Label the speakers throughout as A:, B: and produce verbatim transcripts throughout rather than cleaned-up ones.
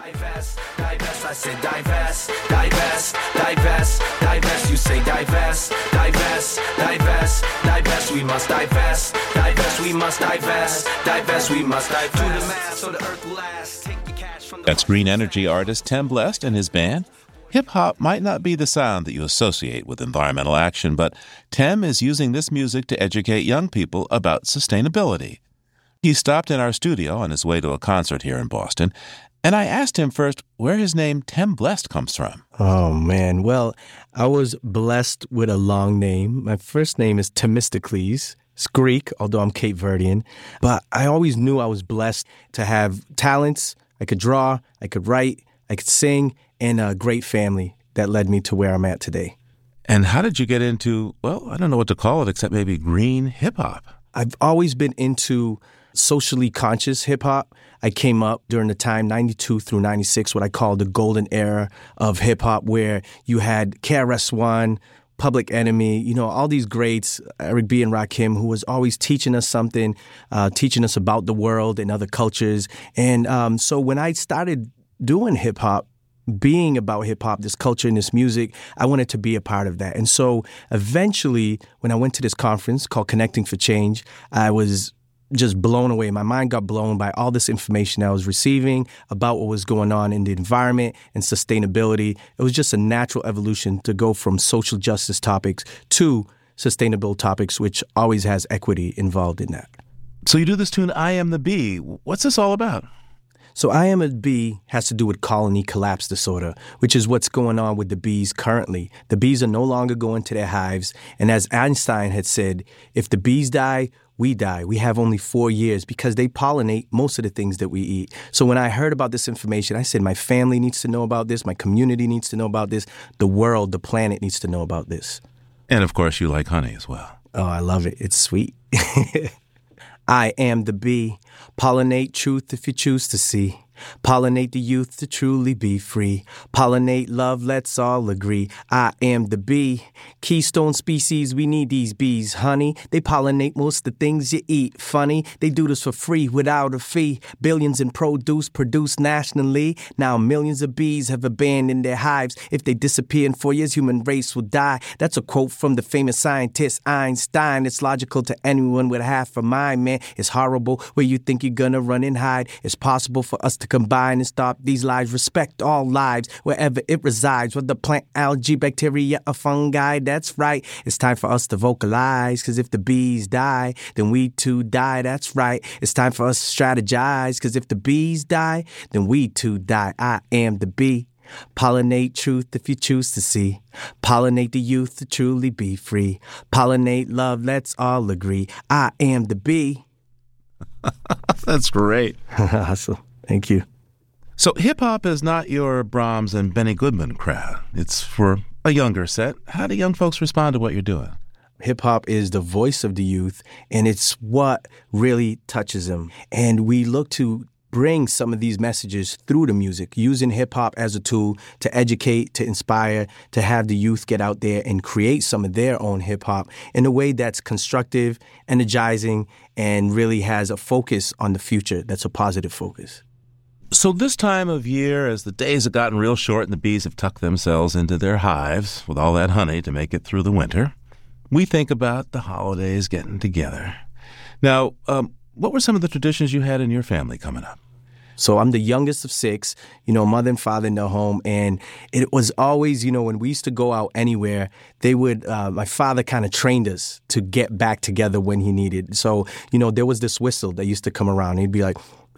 A: Divest, divest, I said divest, divest, divest, divest, you say divest, divest, divest, divest, we must divest, divest, we must divest, divest, we must divest, to the mass so the earth will last, take the cash from the...
B: That's green energy artist Tem Blest and his band. Hip-hop might not be the sound that you associate with environmental action, but Tem is using this music to educate young people about sustainability. He stopped in our studio on his way to a concert here in Boston, and I asked him first where his name Tem Blest comes from.
C: Oh, man. Well, I was blessed with a long name. My first name is Themistocles. It's Greek, although I'm Cape Verdean. But I always knew I was blessed to have talents. I could draw, I could write, I could sing, and a great family that led me to where I'm at today.
B: And how did you get into, well, I don't know what to call it except maybe green hip-hop?
C: I've always been into socially conscious hip-hop. I came up during the time, ninety-two through ninety-six, what I call the golden era of hip-hop, where you had K R S One, Public Enemy, you know, all these greats, Eric B. and Rakim, who was always teaching us something, uh, teaching us about the world and other cultures. And um, so when I started doing hip-hop, being about hip-hop, this culture and this music, I wanted to be a part of that. And so eventually, when I went to this conference called Connecting for Change, I was just blown away. My mind got blown by all this information I was receiving about what was going on in the environment and sustainability. It was just a natural evolution to go from social justice topics to sustainable topics, which always has equity involved in that.
B: So you do this tune, I Am the Bee. What's this all about?
C: So I Am a Bee has to do with colony collapse disorder, which is what's going on with the bees currently. The bees are no longer going to their hives. And as Einstein had said, if the bees die, we die. We have only four years because they pollinate most of the things that we eat. So when I heard about this information, I said, my family needs to know about this. My community needs to know about this. The world, the planet needs to know about this.
B: And of course, you like honey as well.
C: Oh, I love it. It's sweet. I am the bee. Pollinate truth if you choose to see. Pollinate the youth to truly be free. Pollinate love, let's all agree. I am the bee. Keystone species, we need these bees, honey. They pollinate most of the things you eat. Funny, they do this for free without a fee. Billions in produce produced nationally. Now millions of bees have abandoned their hives. If they disappear in four years, human race will die. That's a quote from the famous scientist Einstein. It's logical to anyone with half a mind, man. It's horrible where you think you're gonna run and hide. It's possible for us to combine and stop these lives. Respect all lives wherever it resides, whether plant, algae, bacteria, or fungi. That's right. It's time for us to vocalize, because if the bees die, then we too die. That's right. It's time for us to strategize, because if the bees die, then we too die. I am the bee. Pollinate truth if you choose to see. Pollinate the youth to truly be free. Pollinate love, let's all agree. I am the bee.
B: That's great.
C: Awesome. Thank you.
B: So hip-hop is not your Brahms and Benny Goodman crowd. It's for a younger set. How do young folks respond to what you're doing?
C: Hip-hop is the voice of the youth, and it's what really touches them. And we look to bring some of these messages through the music, using hip-hop as a tool to educate, to inspire, to have the youth get out there and create some of their own hip-hop in a way that's constructive, energizing, and really has a focus on the future that's a positive focus.
B: So this time of year, as the days have gotten real short and the bees have tucked themselves into their hives with all that honey to make it through the winter, we think about the holidays getting together. Now, um, what were some of the traditions you had in your family coming up?
C: So I'm the youngest of six, you know, mother and father in the home. And it was always, you know, when we used to go out anywhere, they would, uh, my father kind of trained us to get back together when he needed. So, you know, there was this whistle that used to come around. He'd be like,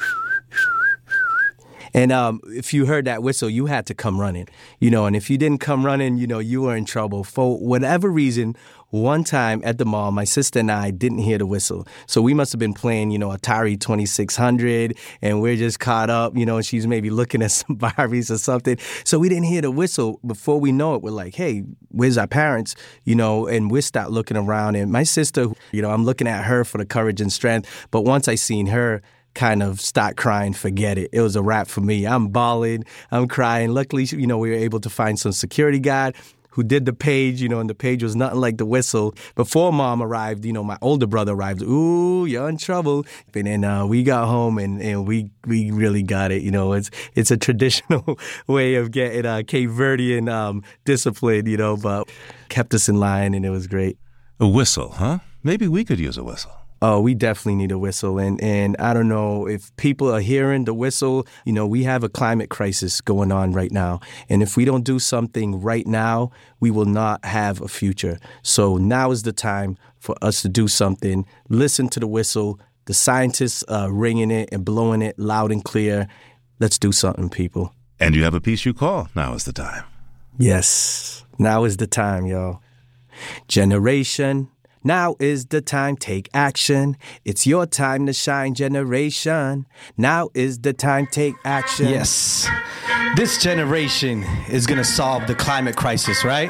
C: and um, if you heard that whistle, you had to come running, you know, and if you didn't come running, you know, you were in trouble. For whatever reason, one time at the mall, my sister and I didn't hear the whistle. So we must have been playing, you know, Atari twenty-six hundred, and we're just caught up, you know, and she's maybe looking at some Barbies or something. So we didn't hear the whistle. Before we know it, we're like, hey, where's our parents? You know, and we start looking around. And my sister, you know, I'm looking at her for the courage and strength. But once I seen her kind of start crying, forget it. It was a wrap for me. I'm bawling, I'm crying. Luckily, you know, we were able to find some security guard who did the page, you know, and the page was nothing like the whistle. Before Mom arrived, you know, my older brother arrived. Ooh, you're in trouble. And then uh, we got home and, and we we really got it. You know, it's it's a traditional way of getting uh, Cape Verdean um, discipline, you know, but kept us in line and it was great.
B: A whistle, huh? Maybe we could use a whistle.
C: Oh, we definitely need a whistle. And, and I don't know if people are hearing the whistle. You know, we have a climate crisis going on right now. And if we don't do something right now, we will not have a future. So now is the time for us to do something. Listen to the whistle. The scientists are ringing it and blowing it loud and clear. Let's do something, people.
B: And you have a piece you call Now is the Time.
C: Yes, now is the time, y'all. Generation. Now is the time, take action. It's your time to shine, generation. Now is the time, take action.
D: Yes, this generation is going to solve the climate crisis, right?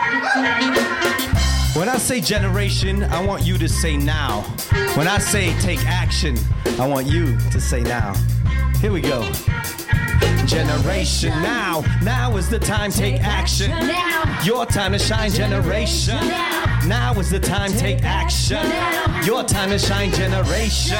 D: When I say generation, I want you to say now. When I say take action, I want you to say now. Here we go. Generation, now, now is the time, take action. Your time to shine, generation. Now is the time, take action. Your time to shine, generation.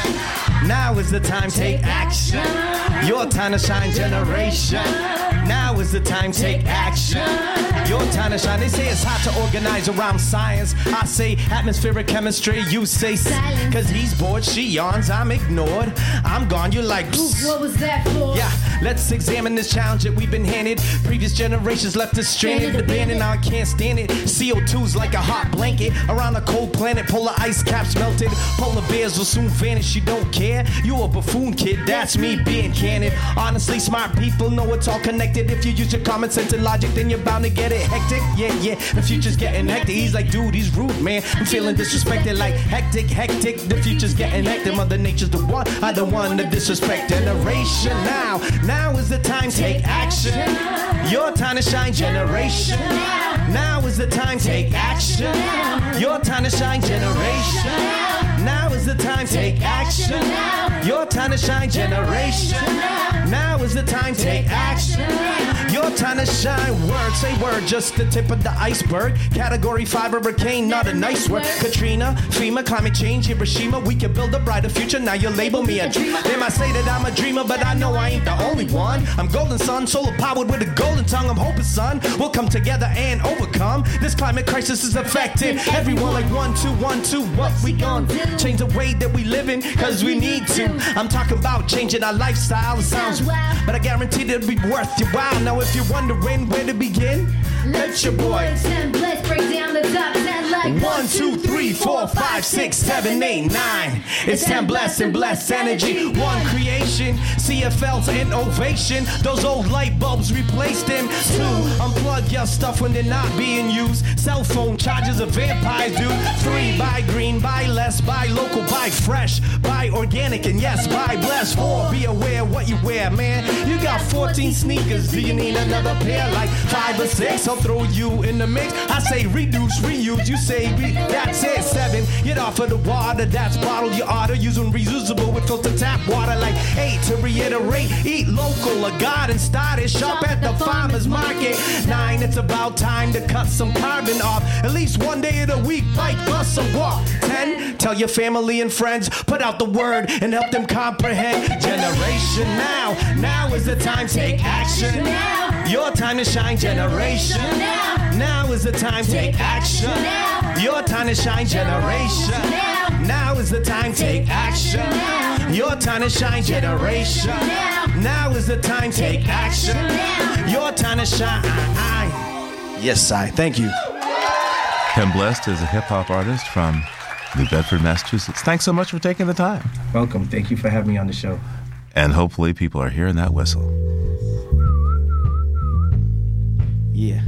D: Now is the time, take action. Your time to shine, generation. Now is the time, take action. Your time to shine. They say it's hard to organize around science. I say atmospheric chemistry, you say silence. Cause he's bored, she yawns, I'm ignored. I'm gone, you're like, psst.
E: What was that for?
D: Yeah, let's examine this challenge that we've been handed. Previous generations left us stranded, abandoned, now I can't stand it. C O two's like a hot blanket around a cold planet. Polar ice caps melted, polar bears will soon vanish. You don't care, you a buffoon kid, that's me being candid. Honestly, smart people know it's all connected. If you use your common sense and logic, then you're bound to get it hectic. Yeah, yeah, the future's getting hectic. He's like, dude, he's rude, man. I'm feeling disrespected, like hectic, hectic. The future's getting hectic. Mother Nature's the one, I don't want to disrespect. Generation, now, now is the time, take action. Your time to shine, generation. Now is the time, take action. Your time to shine, generation. Now is the time, take action. Your time to shine, generation. Now is the time, take action. Your time to shine, word, say word, just the tip of the iceberg. Category five hurricane, not a nice word. Katrina, FEMA, climate change, Hiroshima. We can build a brighter future, now you label me a dreamer. They might say that I'm a dreamer, but I know I ain't the only one. I'm golden sun, solar powered with a golden tongue. I'm hoping, son, we'll come together and overcome. This climate crisis is affecting everyone like one, two, one, two. What we gonna do? Change the way that we live in, cause we need to. I'm talking about changing our lifestyle. It sounds wild, but I guarantee it'll be worth your while. Now if you're wondering where to begin, let your boy
E: ten Bless break down the top ten like
D: one, two, three, four, five, six, seven, eight, nine. It's ten blessed and blessed energy. One creation, C F L's innovation. Those old light bulbs replaced them. Two, unplug your stuff when they're not being used. Cell phone chargers of vampires do. Three, buy green, buy less, buy local, buy fresh, buy organic, and yes, buy blessed. Four, be aware what you wear, man. You got fourteen sneakers, do you need another pair? Like five or six, I'll throw you in the mix. I say reduce, reuse, you say re- that's it. Seven, get off of the water, that's bottled. You oughta using reusable with filter tap water. Like eight, to reiterate, eat local, a garden started, shop at the farmer's market. Nine, it's about time to cut some carbon off. At least one day of the week, bike, bus, or walk. Ten, tell your family and friends, put out the word and help them comprehend. Generation, now, now is the time, take action. Your time to shine, generation. Now is the time, take action. Your time to shine, generation. Now is the time, take action. Your time to shine, generation. Now is the time, take action. Your time to shine. Yes, I. Thank you.
B: Tem Blessed is a hip-hop artist from New Bedford, Massachusetts. Thanks so much for taking the time.
C: Welcome. Thank you for having me on the show.
B: And hopefully people are hearing that whistle.
D: Yeah.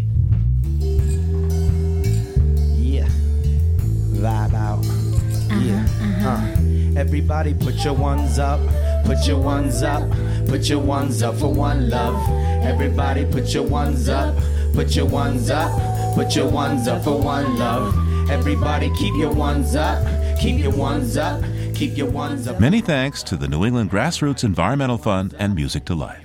D: Yeah. Vibe out. Yeah. Uh. Everybody put your ones up. Put your ones up. Put your ones up for one love. Everybody put your ones up. Put your ones up. Put your ones up for one love. Everybody keep your ones up. Keep your ones up. Keep your ones up.
B: Many thanks to the New England Grassroots Environmental Fund and Music to Life.